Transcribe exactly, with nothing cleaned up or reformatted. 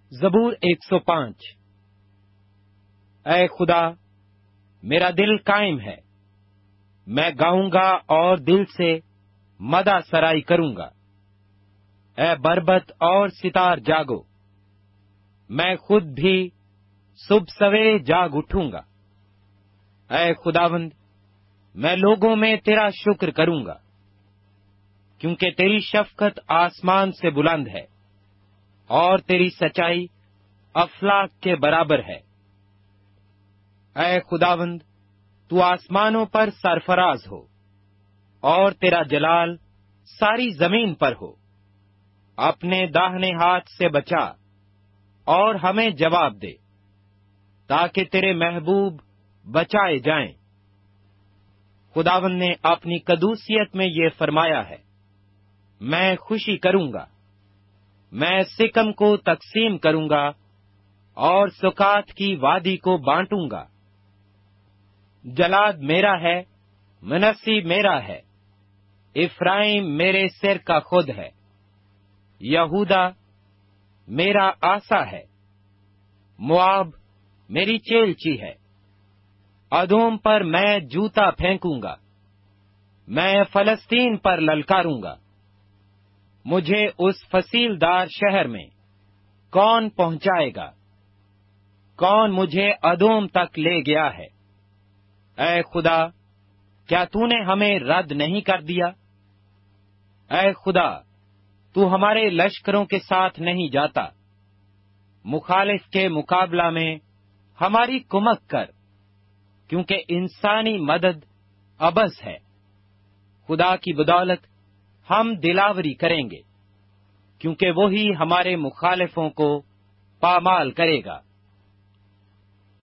زبور ایک سو پانچ۔ اے خدا، میرا دل قائم ہے، میں گاؤں گا اور دل سے مدح سرائی کروں گا۔ اے بربط اور ستار جاگو، میں خود بھی صبح سویرے جاگ اٹھوں گا۔ اے خداوند، میں لوگوں میں تیرا شکر کروں گا، کیونکہ تیری شفقت آسمان سے بلند ہے اور تیری سچائی افلاک کے برابر ہے۔ اے خداوند، تو آسمانوں پر سرفراز ہو اور تیرا جلال ساری زمین پر ہو۔ اپنے داہنے ہاتھ سے بچا اور ہمیں جواب دے، تاکہ تیرے محبوب بچائے جائیں۔ خداوند نے اپنی قدوسیت میں یہ فرمایا ہے، میں خوشی کروں گا، میں سکم کو تقسیم کروں گا اور سکات کی وادی کو بانٹوں گا۔ جلاد میرا ہے، منسی میرا ہے، افرائیم میرے سر کا خود ہے، یہودا میرا آسا ہے، مواب میری چیلچی ہے۔ ادوم پر میں جوتا پھینکوں گا، میں فلسطین پر للکاروں گا۔ مجھے اس فصیل دار شہر میں کون پہنچائے گا؟ کون مجھے ادوم تک لے گیا ہے؟ اے خدا، کیا تو نے ہمیں رد نہیں کر دیا؟ اے خدا، تو ہمارے لشکروں کے ساتھ نہیں جاتا۔ مخالف کے مقابلہ میں ہماری کمک کر، کیونکہ انسانی مدد عبث ہے۔ خدا کی بدولت ہم دلاوری کریں گے، کیونکہ وہی ہمارے مخالفوں کو پامال کرے گا۔